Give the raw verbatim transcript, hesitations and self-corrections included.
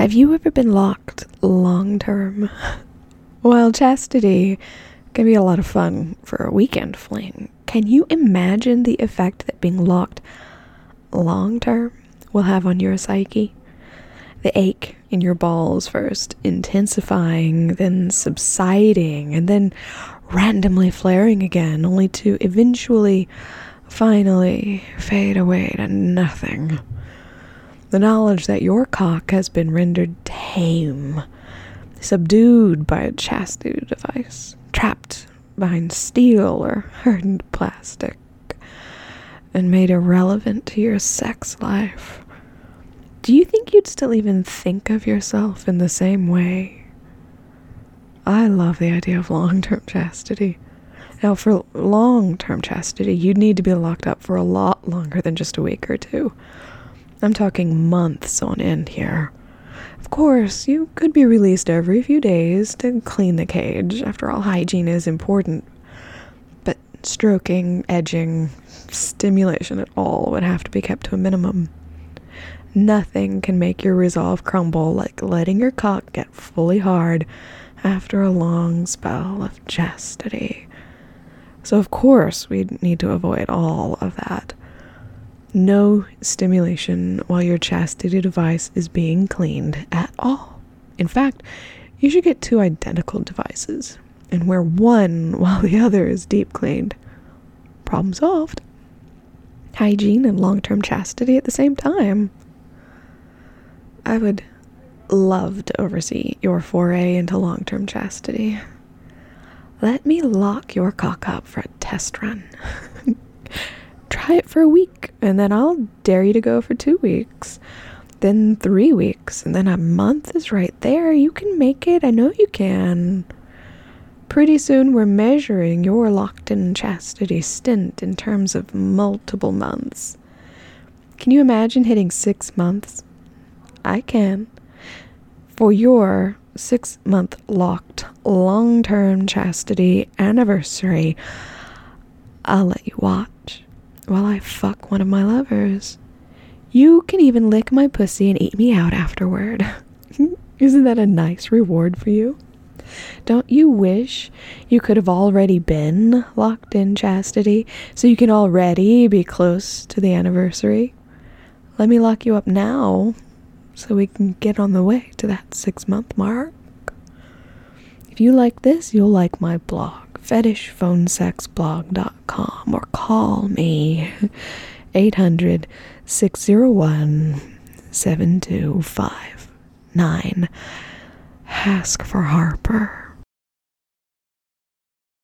Have you ever been locked long term? Well, chastity can be a lot of fun for a weekend fling. Can you imagine the effect that being locked long term will have on your psyche? The ache in your balls first intensifying, then subsiding, and then randomly flaring again, only to eventually, finally fade away to nothing. The knowledge that your cock has been rendered tame, subdued by a chastity device, trapped behind steel or hardened plastic, and made irrelevant to your sex life. Do you think you'd still even think of yourself in the same way? I love the idea of long-term chastity. Now, for long-term chastity, you'd need to be locked up for a lot longer than just a week or two. I'm talking months on end here. Of course, you could be released every few days to clean the cage. After all, hygiene is important. But stroking, edging, stimulation at all would have to be kept to a minimum. Nothing can make your resolve crumble like letting your cock get fully hard after a long spell of chastity. So of course, we'd need to avoid all of that. No stimulation while your chastity device is being cleaned at all. In fact, you should get two identical devices and wear one while the other is deep cleaned. Problem solved. Hygiene and long-term chastity at the same time. I would love to oversee your foray into long-term chastity. Let me lock your cock up for a test run. Try it for a week, and then I'll dare you to go for two weeks. Then three weeks, and then a month is right there. You can make it. I know you can. Pretty soon we're measuring your locked-in chastity stint in terms of multiple months. Can you imagine hitting six months? I can. For your six-month locked long-term chastity anniversary, I'll let you watch while I fuck one of my lovers. You can even lick my pussy and eat me out afterward. Isn't that a nice reward for you? Don't you wish you could have already been locked in chastity so you can already be close to the anniversary? Let me lock you up now so we can get on the way to that six month mark. If you like this, you'll like my blog, fetish phone sex blog dot com, or call me eight hundred, six oh one, seven two five nine. Ask for Harper.